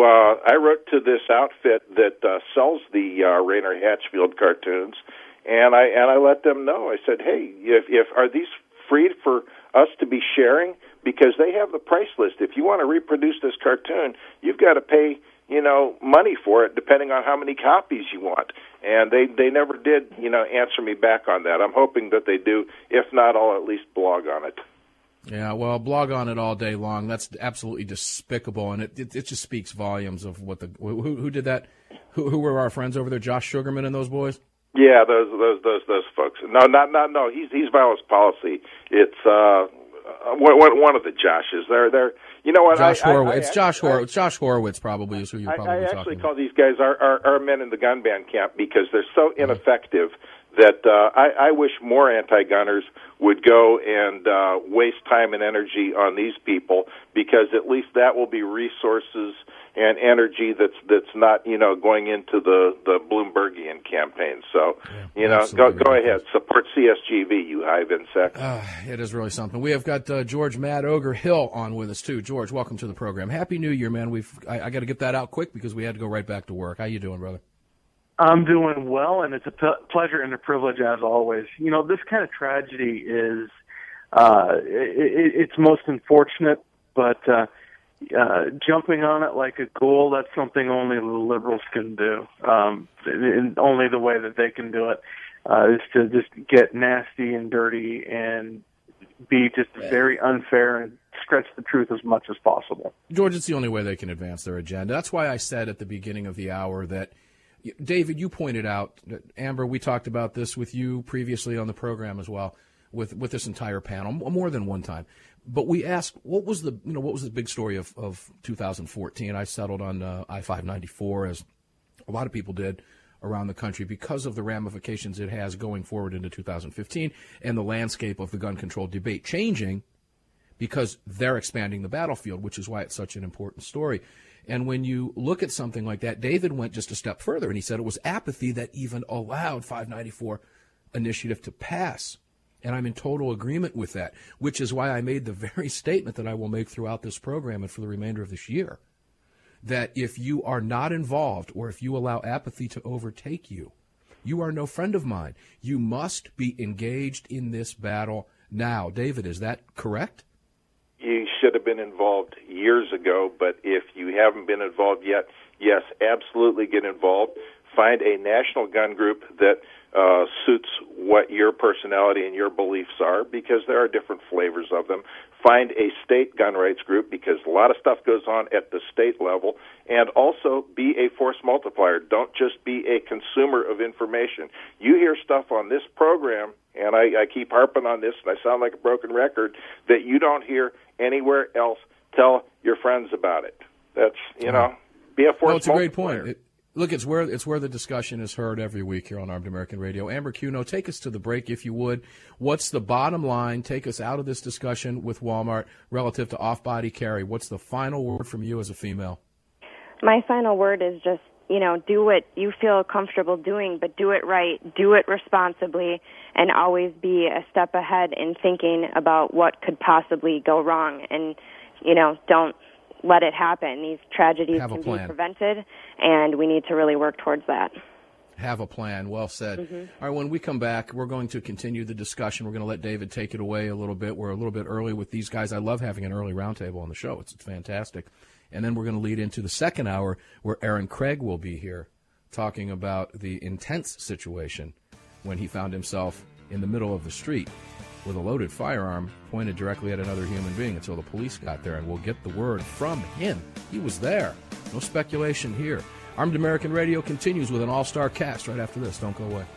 to this outfit that sells the Rainer Hatchfield cartoons, and I let them know. I said, hey, if are these free for us to be sharing? Because they have the price list. If you want to reproduce this cartoon, you've got to pay money for it, depending on how many copies you want. And they never did answer me back on that. I'm hoping that they do. If not, I'll at least blog on it. Yeah, well, blog on it all day long. That's absolutely despicable, and it just speaks volumes of what who did that. Who were our friends over there? Josh Sugarman and those boys. Yeah, those folks. No. He's violence policy. It's one of the Joshes. They're You know what? Josh Horowitz. Josh Horowitz probably is who you're probably talking about. I actually call these guys our men in the gun ban camp because they're so ineffective that I wish more anti-gunners would go and waste time and energy on these people, because at least that will be resources and energy that's not going into the Bloombergian campaign. So go ahead, support CSGV, you hive insect. It is really something. We have got George Mad Ogre Hill on with us too. George, welcome to the program. Happy New Year, man. I got to get that out quick because we had to go right back to work. How you doing, brother? I'm doing well, and it's a pleasure and a privilege as always. This kind of tragedy is it's most unfortunate, but jumping on it like a ghoul, that's something only the liberals can do. And only the way that they can do it is to just get nasty and dirty and be just very unfair and stretch the truth as much as possible. George, it's the only way they can advance their agenda. That's why I said at the beginning of the hour that, David, you pointed out, Amber, we talked about this with you previously on the program as well, with this entire panel, more than one time. But we asked, what was the big story of 2014? I settled on I-594, as a lot of people did around the country, because of the ramifications it has going forward into 2015 and the landscape of the gun control debate changing because they're expanding the battlefield, which is why it's such an important story. And when you look at something like that, David went just a step further, and he said it was apathy that even allowed 594 initiative to pass. And I'm in total agreement with that, which is why I made the very statement that I will make throughout this program and for the remainder of this year, that if you are not involved or if you allow apathy to overtake you, you are no friend of mine. You must be engaged in this battle now. David, is that correct? You should have been involved years ago, but if you haven't been involved yet, yes, absolutely get involved. Find a national gun group that suits what your personality and your beliefs are, because there are different flavors of them. Find a state gun rights group, because a lot of stuff goes on at the state level. And also be a force multiplier. Don't just be a consumer of information. You hear stuff on this program, and I keep harping on this, and I sound like a broken record, that you don't hear anywhere else. Tell your friends about it. That's, be a force multiplier. No, it's a great point. Look, it's where the discussion is heard every week here on Armed American Radio. Amber Cuno, take us to the break, if you would. What's the bottom line? Take us out of this discussion with Walmart relative to off-body carry. What's the final word from you as a female? My final word is just, do what you feel comfortable doing, but do it right, do it responsibly, and always be a step ahead in thinking about what could possibly go wrong. And, don't let it happen. These tragedies can be prevented, and we need to really work towards that. Have a plan. Well said. Mm-hmm. All right, when we come back, we're going to continue the discussion. We're going to let David take it away a little bit. We're a little bit early with these guys. I love having an early roundtable on the show. It's fantastic. And then we're going to lead into the second hour where Aaron Craig will be here talking about the intense situation when he found himself in the middle of the street with a loaded firearm pointed directly at another human being until the police got there, and we'll get the word from him. He was there. No speculation here. Armed American Radio continues with an all-star cast right after this. Don't go away.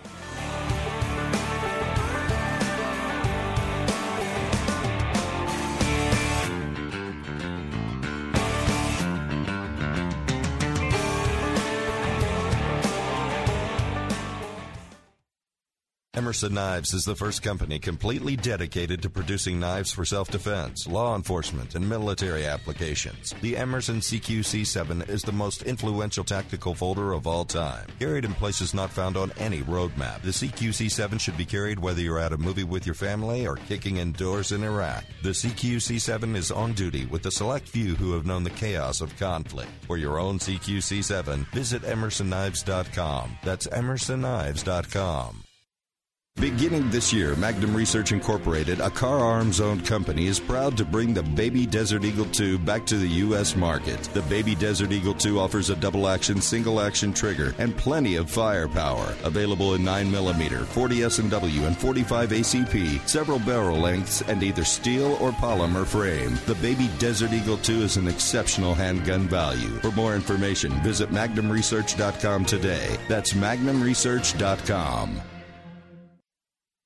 Emerson Knives is the first company completely dedicated to producing knives for self-defense, law enforcement, and military applications. The Emerson CQC7 is the most influential tactical folder of all time, carried in places not found on any roadmap. The CQC7 should be carried whether you're at a movie with your family or kicking indoors in Iraq. The CQC7 is on duty with the select few who have known the chaos of conflict. For your own CQC7, visit EmersonKnives.com. That's EmersonKnives.com. Beginning this year, Magnum Research Incorporated, a Car Arms-owned company, is proud to bring the Baby Desert Eagle 2 back to the U.S. market. The Baby Desert Eagle 2 offers a double-action, single-action trigger and plenty of firepower. Available in 9mm, 40 S&W, and 45 ACP, several barrel lengths, and either steel or polymer frame. The Baby Desert Eagle 2 is an exceptional handgun value. For more information, visit MagnumResearch.com today. That's MagnumResearch.com.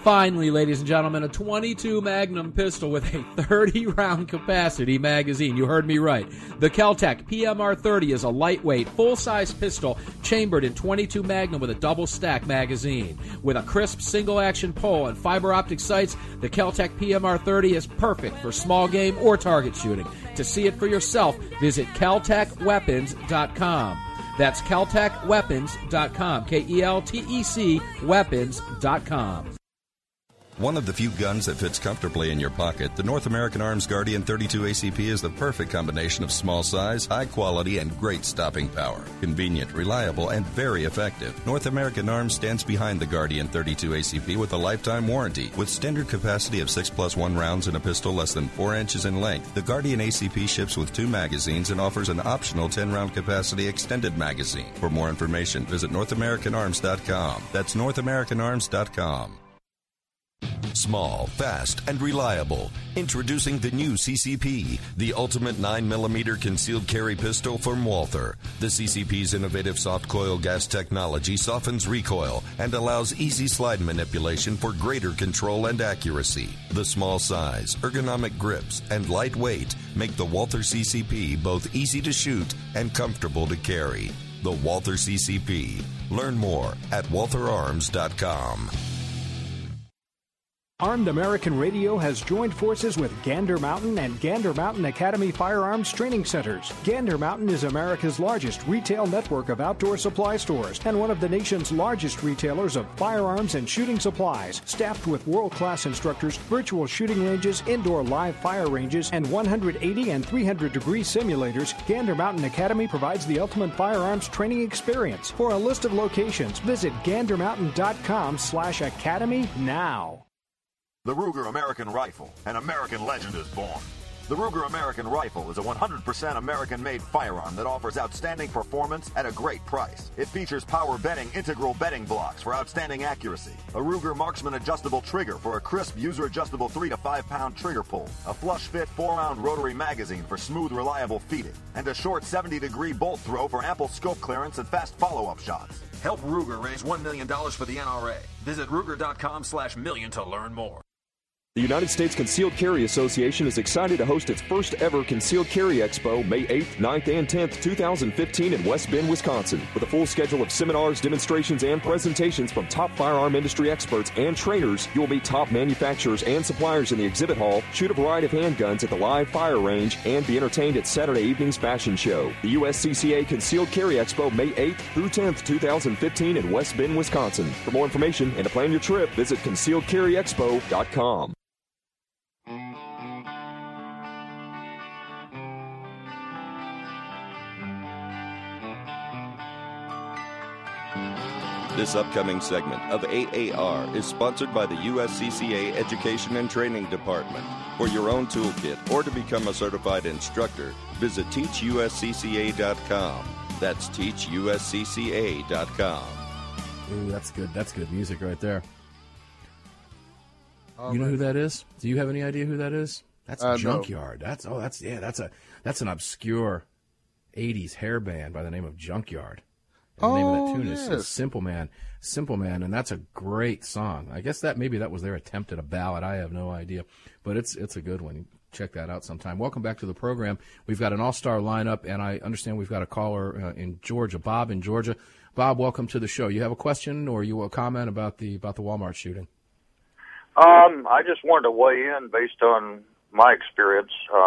Finally, ladies and gentlemen, a 22 Magnum pistol with a 30-round capacity magazine. You heard me right. The Kel-Tec PMR 30 is a lightweight, full-size pistol chambered in 22 Magnum with a double-stack magazine. With a crisp single-action pull and fiber optic sights, the Kel-Tec PMR 30 is perfect for small game or target shooting. To see it for yourself, visit KelTecWeapons.com. That's KelTecWeapons.com. KELTEC Weapons.com. One of the few guns that fits comfortably in your pocket, the North American Arms Guardian 32 ACP is the perfect combination of small size, high quality, and great stopping power. Convenient, reliable, and very effective. North American Arms stands behind the Guardian 32 ACP with a lifetime warranty. With standard capacity of 6+1 rounds in a pistol less than 4 inches in length, the Guardian ACP ships with 2 magazines and offers an optional 10-round capacity extended magazine. For more information, visit NorthAmericanArms.com. That's NorthAmericanArms.com. Small, fast, and reliable. Introducing the new CCP, the ultimate 9mm concealed carry pistol from Walther. The CCP's innovative soft coil gas technology softens recoil and allows easy slide manipulation for greater control and accuracy. The small size, ergonomic grips, and light weight make the Walther CCP both easy to shoot and comfortable to carry. The Walther CCP. Learn more at WaltherArms.com. Armed American Radio has joined forces with Gander Mountain and Gander Mountain Academy Firearms Training Centers. Gander Mountain is America's largest retail network of outdoor supply stores and one of the nation's largest retailers of firearms and shooting supplies. Staffed with world-class instructors, virtual shooting ranges, indoor live fire ranges, and 180 and 300-degree simulators, Gander Mountain Academy provides the ultimate firearms training experience. For a list of locations, visit gandermountain.com/academy now. The Ruger American Rifle, an American legend is born. The Ruger American Rifle is a 100% American-made firearm that offers outstanding performance at a great price. It features power bedding integral bedding blocks for outstanding accuracy, a Ruger Marksman adjustable trigger for a crisp user-adjustable 3 to 5 pound trigger pull, a flush-fit 4-round rotary magazine for smooth, reliable feeding, and a short 70-degree bolt throw for ample scope clearance and fast follow-up shots. Help Ruger raise $1 million for the NRA. Visit Ruger.com/million to learn more. The United States Concealed Carry Association is excited to host its first ever Concealed Carry Expo May 8th, 9th, and 10th, 2015 in West Bend, Wisconsin. With a full schedule of seminars, demonstrations, and presentations from top firearm industry experts and trainers, you will meet top manufacturers and suppliers in the exhibit hall, shoot a variety of handguns at the live fire range, and be entertained at Saturday evening's fashion show. The USCCA Concealed Carry Expo May 8th through 10th, 2015 in West Bend, Wisconsin. For more information and to plan your trip, visit ConcealedCarryExpo.com. This upcoming segment of AAR is sponsored by the USCCA Education and Training Department. For your own toolkit or to become a certified instructor, visit TeachUSCCA.com. That's TeachUSCCA.com. Ooh, that's good. That's good music right there. You know who that is? Do you have any idea who that is? That's Junkyard. No. That's an obscure 80s hair band by the name of Junkyard. And the name of that tune is Simple Man. Simple Man, and that's a great song. I guess maybe that was their attempt at a ballad. I have no idea. But it's a good one. Check that out sometime. Welcome back to the program. We've got an all-star lineup, and I understand we've got a caller in Georgia, Bob in Georgia. Bob, welcome to the show. You have a question or you will comment about the Walmart shooting? I just wanted to weigh in based on my experience.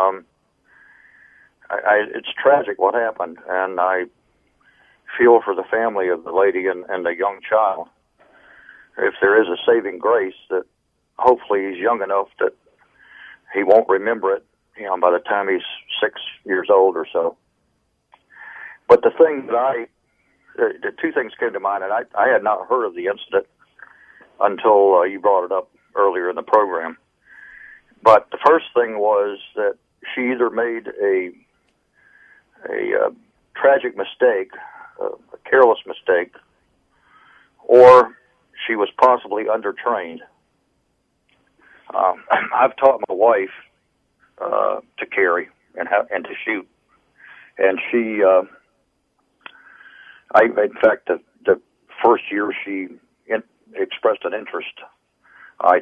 It's tragic what happened, and I feel for the family of the lady and the young child. If there is a saving grace, that hopefully he's young enough that he won't remember it, by the time he's 6 years old or so. But the thing that the two things came to mind, and I had not heard of the incident until you brought it up earlier in the program. But the first thing was that she either made a tragic mistake, a careless mistake, or she was possibly undertrained. I've taught my wife to carry and to shoot, and she, in fact, the first year she expressed an interest, I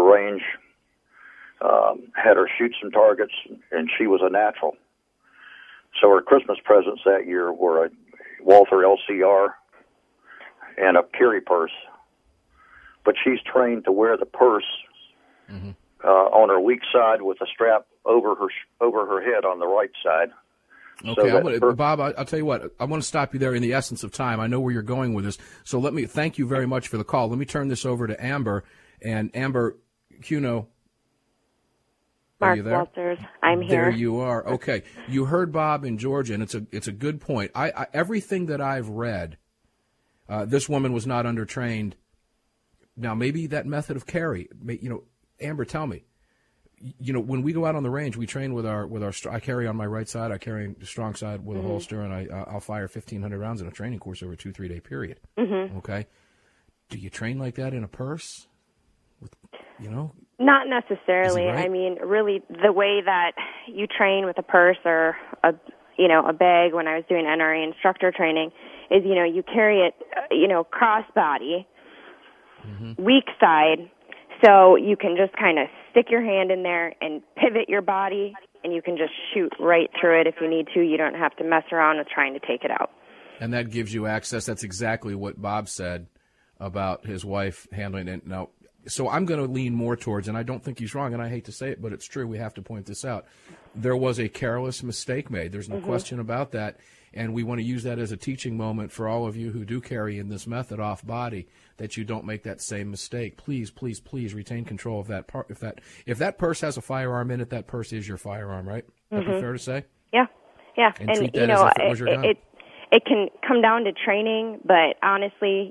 range, had her shoot some targets, and she was a natural. So her Christmas presents that year were a Walther LCR and a carry purse. But she's trained to wear the purse on her weak side with a strap over her head on the right side. Okay, Bob, I'll tell you what. I want to stop you there in the essence of time. I know where you're going with this. So let me thank you very much for the call. Let me turn this over to Amber. And Amber Cuno, are you there? Mark Walters, I'm here. There you are. Okay, you heard Bob in Georgia, and it's a good point. I everything that I've read, this woman was not undertrained. Now maybe that method of carry, Amber, tell me. When we go out on the range, we train with our. I carry on my right side. I carry the strong side with a holster, and I'll fire 1,500 rounds in a training course over a 2-3 day period. Okay, do you train like that in a purse? Not necessarily. Right? I mean, really, the way that you train with a purse or a bag when I was doing NRA instructor training is, you carry it, cross body, weak side. So you can just kind of stick your hand in there and pivot your body, and you can just shoot right through it if you need to. You don't have to mess around with trying to take it out. And that gives you access. That's exactly what Bob said about his wife handling it. Now, so I'm going to lean more towards, and I don't think he's wrong, and I hate to say it, but it's true. We have to point this out. There was a careless mistake made. There's no question about that. And we want to use that as a teaching moment for all of you who do carry in this method off body, that you don't make that same mistake. Please, please, please retain control of that part. If that purse has a firearm in it, that purse is your firearm, right? That'd be fair to say? Yeah. And treat that as if it was your gun. It can come down to training, but honestly,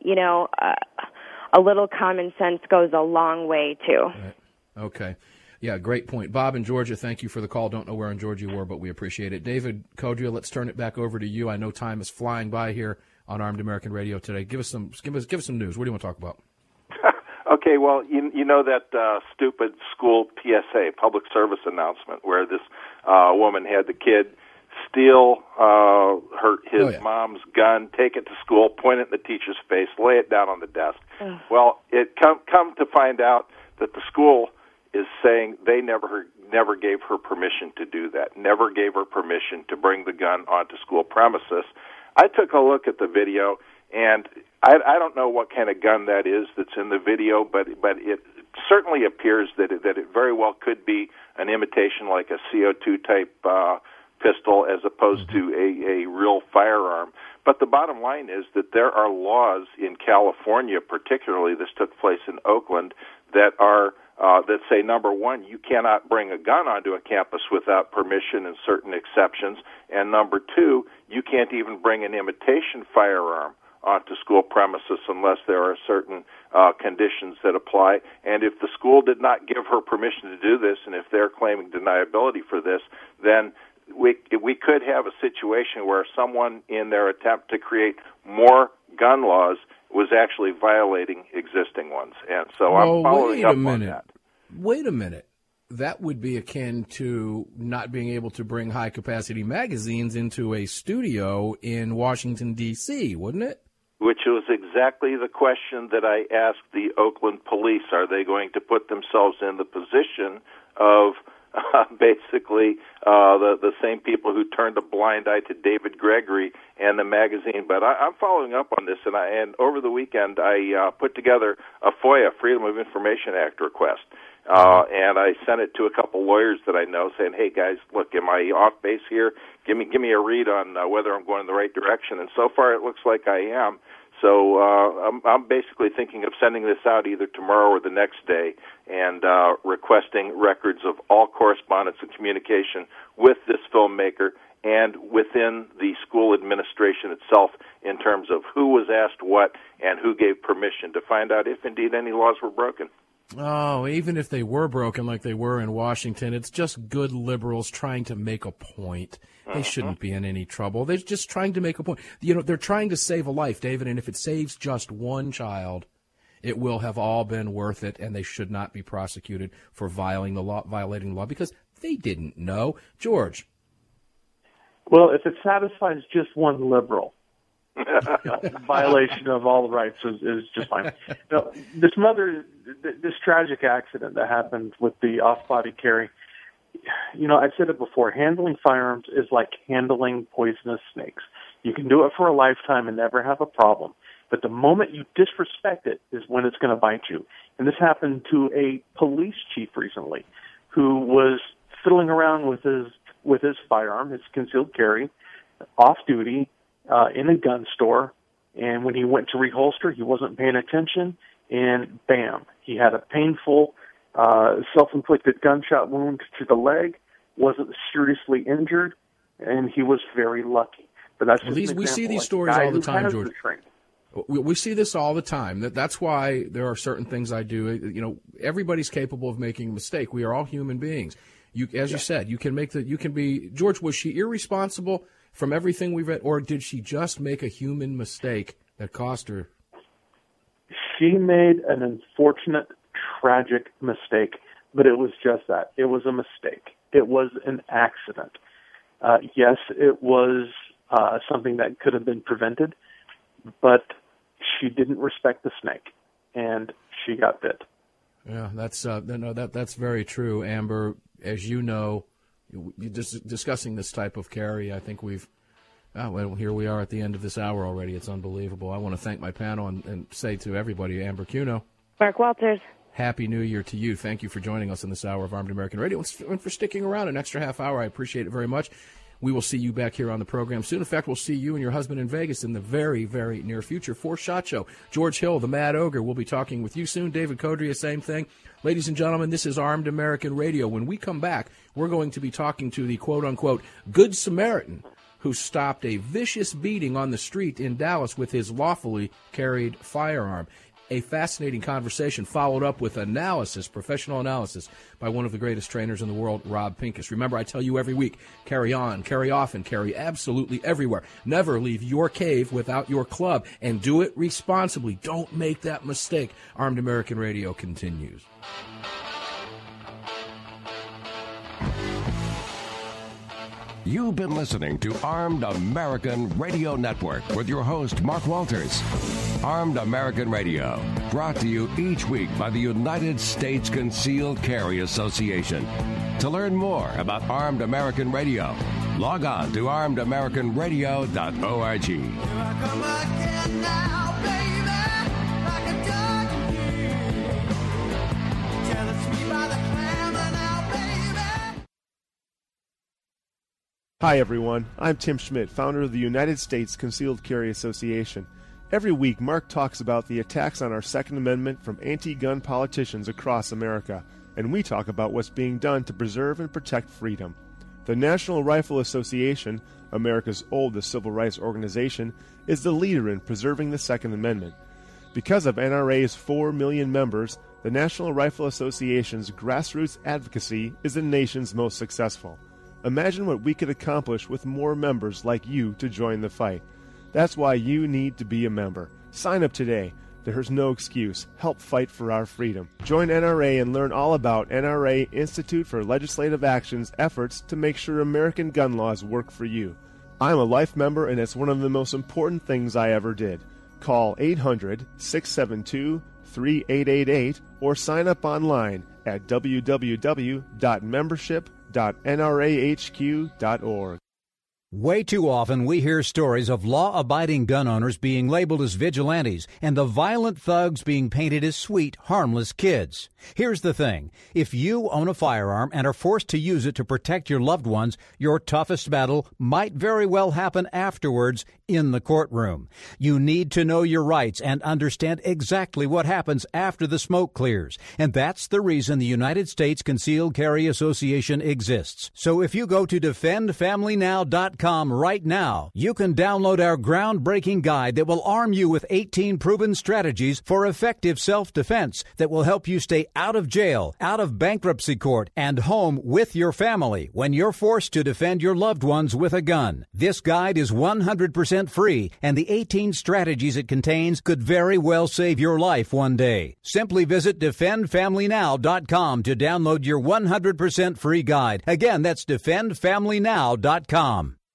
a little common sense goes a long way too. Right. Okay. Yeah, great point. Bob in Georgia, thank you for the call. Don't know where in Georgia you were, but we appreciate it. David Kodria, let's turn it back over to you. I know time is flying by here on Armed American Radio today. Give us some news. What do you want to talk about? Okay, well, you know that stupid school PSA, public service announcement, where this woman had the kid steal his mom's gun, take it to school, point it in the teacher's face, lay it down on the desk. Well, it come to find out that the school is saying they never gave her permission to do that, never gave her permission to bring the gun onto school premises. I took a look at the video, and I don't know what kind of gun that is that's in the video, but it certainly appears that it very well could be an imitation like a CO2 type pistol as opposed to a real firearm. But the bottom line is that there are laws in California, particularly this took place in Oakland, that are that say, number one, you cannot bring a gun onto a campus without permission and certain exceptions, and number two, you can't even bring an imitation firearm onto school premises unless there are certain conditions that apply. And if the school did not give her permission to do this, and if they're claiming deniability for this, then we could have a situation where someone, in their attempt to create more gun laws, was actually violating existing ones. And so I'm following up on that. Wait a minute. That would be akin to not being able to bring high-capacity magazines into a studio in Washington, D.C., wouldn't it? Which was exactly the question that I asked the Oakland police. Are they going to put themselves in the position of basically the same people who turned a blind eye to David Gregory and the magazine? But I'm following up on this, and over the weekend I put together a FOIA, Freedom of Information Act request, and I sent it to a couple lawyers that I know, saying, "Hey guys, look, am I off base here? Give me a read on whether I'm going in the right direction." And so far, it looks like I am. So I'm basically thinking of sending this out either tomorrow or the next day, and requesting records of all correspondence and communication with this filmmaker and within the school administration itself in terms of who was asked what and who gave permission, to find out if indeed any laws were broken. Oh, even if they were broken like they were in Washington, it's just good liberals trying to make a point. They shouldn't be in any trouble. They're just trying to make a point. They're trying to save a life, David, and if it saves just one child, it will have all been worth it, and they should not be prosecuted for violating the law because they didn't know. George. Well, if it satisfies just one liberal, violation of all the rights is just fine. This mother this tragic accident that happened with the off-body carry, I've said it before, handling firearms is like handling poisonous snakes. You can do it for a lifetime and never have a problem. But the moment you disrespect it is when it's going to bite you. And this happened to a police chief recently who was fiddling around with his firearm, his concealed carry, off duty, in a gun store. And when he went to reholster, he wasn't paying attention, and bam, he had a painful self-inflicted gunshot wound to the leg, wasn't seriously injured, and he was very lucky. But that's we see these stories all the time, George. We see this all the time. That's why there are certain things I do. Everybody's capable of making a mistake. We are all human beings. You said, you can be. George, was she irresponsible from everything we've read, or did she just make a human mistake that cost her? She made an unfortunate, tragic mistake, but it was just that. It was a mistake. It was an accident. Yes, it was something that could have been prevented, but she didn't respect the snake, and she got bit. Yeah, that's very true, Amber. As you know, discussing this type of carry, I think here we are at the end of this hour already. It's unbelievable. I want to thank my panel and say to everybody, Amber Cuno, Mark Walters, Happy New Year to you. Thank you for joining us in this hour of Armed American Radio and for sticking around an extra half hour. I appreciate it very much. We will see you back here on the program soon. In fact, we'll see you and your husband in Vegas in the very, very near future for SHOT Show. George Hill, the Mad Ogre, will be talking with you soon. David Codria, same thing. Ladies and gentlemen, this is Armed American Radio. When we come back, we're going to be talking to the quote-unquote Good Samaritan who stopped a vicious beating on the street in Dallas with his lawfully carried firearm. A fascinating conversation followed up with professional analysis by one of the greatest trainers in the world, Rob Pincus. Remember, I tell you every week, carry on, carry often, carry absolutely everywhere. Never leave your cave without your club, and do it responsibly. Don't make that mistake. Armed American Radio continues. You've been listening to Armed American Radio Network with your host, Mark Walters. Armed American Radio, brought to you each week by the United States Concealed Carry Association. To learn more about Armed American Radio, log on to armedamericanradio.org. Here I come again now, baby, like a dog in here. Jealous me by the clamor now, baby. Hi, everyone. I'm Tim Schmidt, founder of the United States Concealed Carry Association. Every week, Mark talks about the attacks on our Second Amendment from anti-gun politicians across America, and we talk about what's being done to preserve and protect freedom. The National Rifle Association, America's oldest civil rights organization, is the leader in preserving the Second Amendment. Because of NRA's 4 million members, the National Rifle Association's grassroots advocacy is the nation's most successful. Imagine what we could accomplish with more members like you to join the fight. That's why you need to be a member. Sign up today. There's no excuse. Help fight for our freedom. Join NRA and learn all about NRA Institute for Legislative Action's efforts to make sure American gun laws work for you. I'm a life member, and it's one of the most important things I ever did. Call 800-672-3888 or sign up online at www.membership.nrahq.org. Way too often we hear stories of law-abiding gun owners being labeled as vigilantes and the violent thugs being painted as sweet, harmless kids. Here's the thing. If you own a firearm and are forced to use it to protect your loved ones, your toughest battle might very well happen afterwards in the courtroom. You need to know your rights and understand exactly what happens after the smoke clears. And that's the reason the United States Concealed Carry Association exists. So if you go to defendfamilynow.com right now, you can download our groundbreaking guide that will arm you with 18 proven strategies for effective self-defense that will help you stay out of jail, out of bankruptcy court, and home with your family when you're forced to defend your loved ones with a gun. This guide is 100% free, and the 18 strategies it contains could very well save your life one day. Simply visit defendfamilynow.com to download your 100% free guide. Again, that's defendfamilynow.com.